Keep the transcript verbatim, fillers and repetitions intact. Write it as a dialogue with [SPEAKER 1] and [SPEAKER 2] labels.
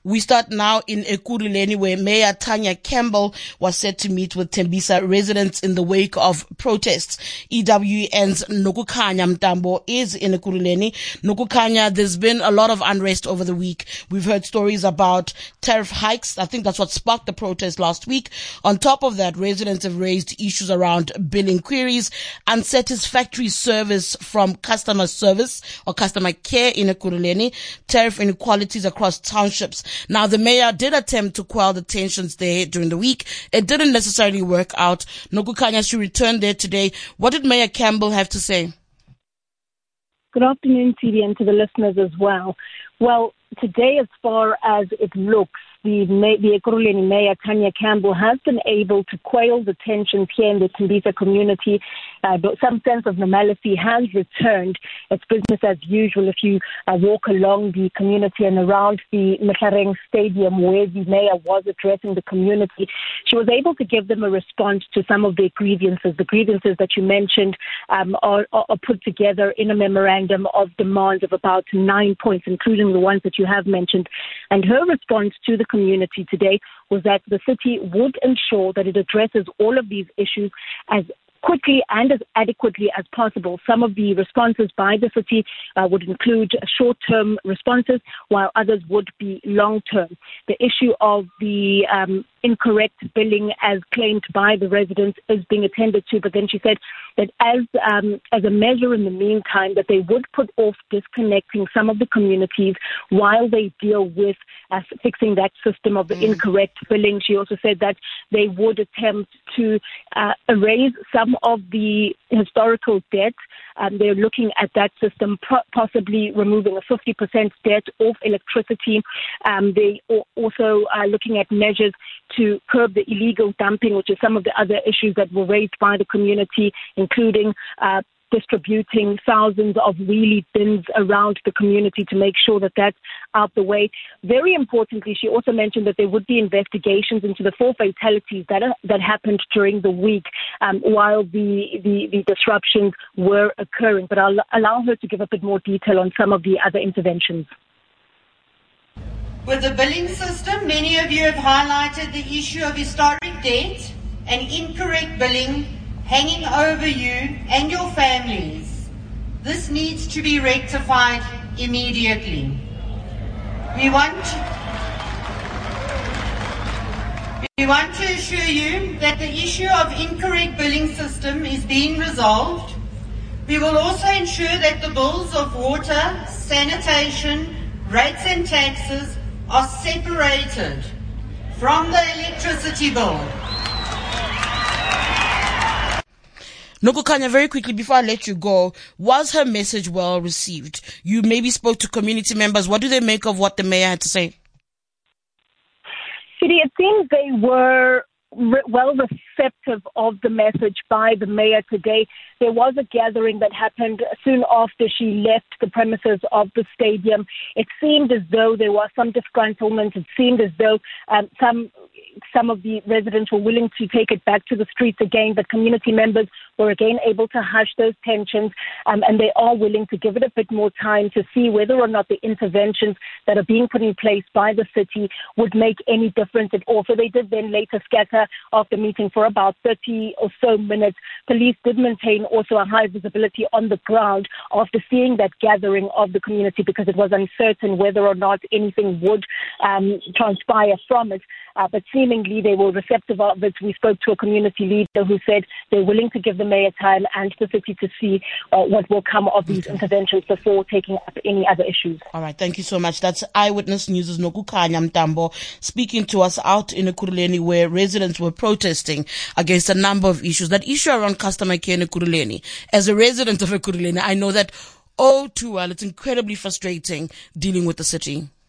[SPEAKER 1] We start now in Ekurhuleni, where Mayor Tanya Campbell was set to meet with Tembisa residents in the wake of protests. E W N's Nokukhanya Mtambo is in Ekurhuleni. Nokukhanya, there's been a lot of unrest over the week. We've heard stories about tariff hikes. I think that's what sparked the protest last week. On top of that, residents have raised issues around billing queries, unsatisfactory service from customer service or customer care in Ekurhuleni, tariff inequalities across townships. Now, the mayor did attempt to quell the tensions there during the week. It didn't necessarily work out. Nokukhanya, she returned there today. What did Mayor Campbell have to say?
[SPEAKER 2] Good afternoon, T D, and to the listeners as well. Well, today, as far as it looks, the, the Ekurhuleni Mayor, Tanya Campbell, has been able to quell the tensions here in the Tembisa community. Uh, but some sense of normality has returned. It's business as usual if you uh, walk along the community and around the Mekhareng Stadium where the mayor was addressing the community. She was able to give them a response to some of their grievances. The grievances that you mentioned um, are, are put together in a memorandum of demands of about nine points, including the ones that you have mentioned. And her response to the community today was that the city would ensure that it addresses all of these issues as quickly and as adequately as possible. Some of the responses by the city uh, would include short-term responses, while others would be long-term. The issue of the um, incorrect billing as claimed by the residents is being attended to, but then she said that as um, as a measure in the meantime, that they would put off disconnecting some of the communities while they deal with uh, fixing that system of the mm. incorrect billing. She also said that they would attempt to uh, erase some of the historical debt. Um, they're looking at that system, pro- possibly removing a fifty percent debt off electricity. Um, they are also are looking at measures to curb the illegal dumping, which is some of the other issues that were raised by the community, including uh, distributing thousands of wheelie bins around the community to make sure that that's out the way. Very importantly, she also mentioned that there would be investigations into the four fatalities that are, that happened during the week um, while the, the, the disruptions were occurring. But I'll allow her to give a bit more detail on some of the other interventions.
[SPEAKER 3] With the billing system, many of you have highlighted the issue of historic debt and incorrect billing hanging over you and your families. This needs to be rectified immediately. We want to, we want to assure you that the issue of incorrect billing system is being resolved. We will also ensure that the bills of water, sanitation, rates and taxes are separated from the electricity bill.
[SPEAKER 1] Nokukhanya, very quickly before I let you go, was her message well received? You maybe spoke to community members. What do they make of what the mayor had to say?
[SPEAKER 2] It seems they were re- well receptive of the message by the mayor today. There was a gathering that happened soon after she left the premises of the stadium. It seemed as though there was some disgruntlement. It seemed as though um, some some of the residents were willing to take it back to the streets again, but community members were again able to hush those tensions, um, and they are willing to give it a bit more time to see whether or not the interventions that are being put in place by the city would make any difference at all. So they did then later scatter after meeting for about thirty or so minutes. Police did maintain also a high visibility on the ground after seeing that gathering of the community, because it was uncertain whether or not anything would um, transpire from it. Uh, but seemingly they were receptive of it. We spoke to a community leader who said they're willing to give the mayor time and the city to see uh, what will come of these okay. interventions before taking up any other issues.
[SPEAKER 1] All right, thank you so much. That's Eyewitness News' Nokukhanya Mtambo speaking to us out in Ekurhuleni, where residents were protesting against a number of issues. That issue around customer care in Ekurhuleni. As a resident of Ekurhuleni, I know that all too well, it's incredibly frustrating dealing with the city.